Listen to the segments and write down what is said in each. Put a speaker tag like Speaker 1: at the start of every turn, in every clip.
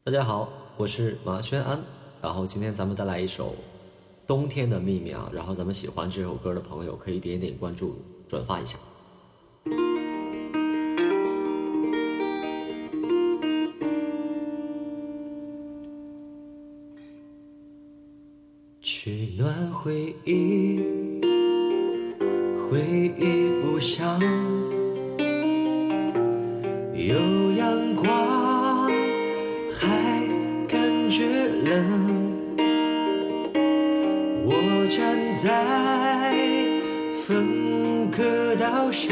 Speaker 1: 大家好，我是马轩安，然后今天咱们带来一首《冬天的秘密》啊，然后咱们喜欢这首歌的朋友可以点点关注，转发一下。取暖回忆，回忆无香，有阳光还感觉冷，我站在分隔岛上，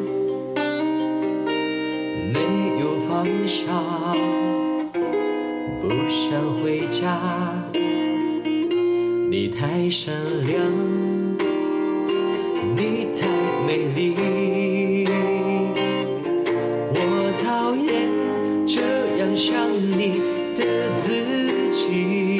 Speaker 1: 没有方向，不想回家，你太善良，你太美丽，我讨厌这样想你的自己，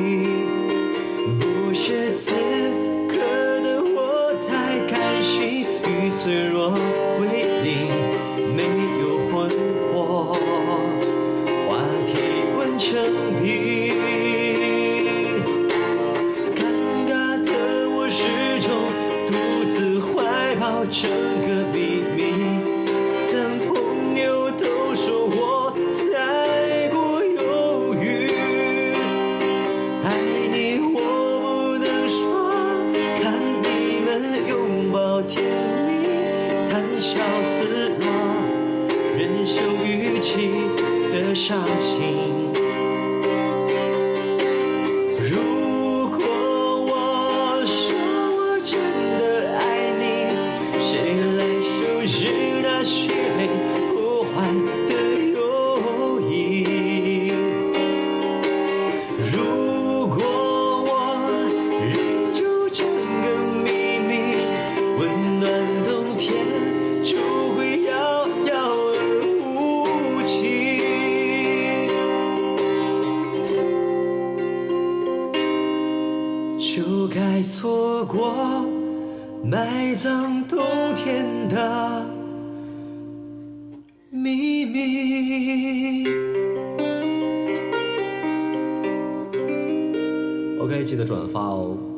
Speaker 1: 不是此刻的我太感性与脆弱为邻，没有魂魄，话题问成谜，尴尬的我始终独自怀抱整个秘密，当朋友都说我太过犹豫，爱你我不能说，看你们拥抱甜蜜，谈笑自若，忍受语气的伤心。如果我说我真的爱你，谁来收拾那些被破坏的友谊？如果我忍住整个秘密，温暖冬天就会遥遥而无期，就该错过埋葬冬天的秘密。OK， 记得转发哦。